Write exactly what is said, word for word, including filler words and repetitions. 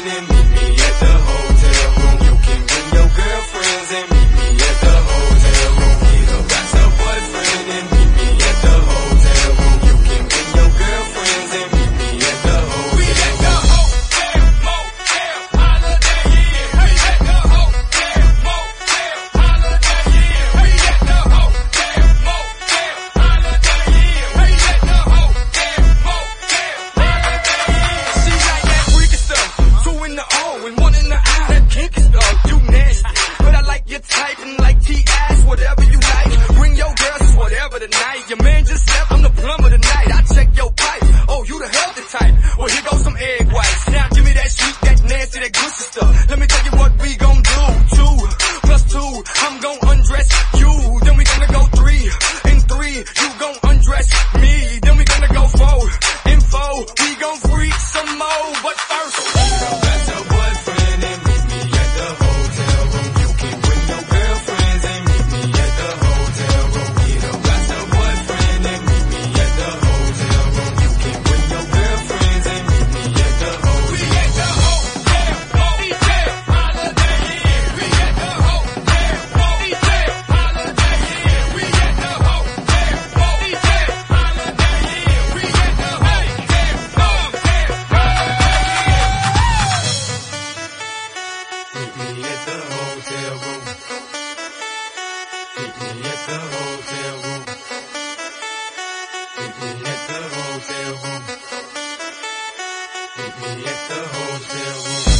boyfriend and meet me at the hotel room. You can bring your girlfriends and meet me at the hotel room. Get up, got your boyfriend and meet me at the hotel room. You can bring your girlfriends and meet me at the hotel room. We at the hotel, motel, Holiday Inn. We at the hotel, motel, Holiday Inn. We at the hotel, motel, Holiday Inn. We at the hotel, motel, Holiday Inn. She like that freaky stuff, two in the O and one in the I. That kinky stuff, you nasty, but I like your type and like T-Ass, whatever you like. Bring your girls, whatever tonight. Your man just left, I'm the plumber tonight. I check your pipe, oh you the healthy type. Well here goes some egg whites. Now give me that sweet, that nasty, that gushy stuff. Let me tell you what we gon' do. Two plus two, I'm gon' undress you. Then we gonna go three and three, you gon' undress me. Then we gonna go four and four, we gon' freak some more. But first, got your boyfriend and meet me at the hotel room. You can bring your girlfriends and meet me at the hotel room. Get up, got your boyfriend and meet me at the hotel room. You can bring your girlfriends and meet me at the hotel room. We at the hotel, motel, Holiday Inn. We at the hotel, motel, Holiday Inn. We at the hotel, motel, Holiday Inn. We at the hotel, motel, Holiday Inn. Meet me at the hotel room. Meet me at the hotel room. Meet me at the hotel room. Meet me at the hotel room.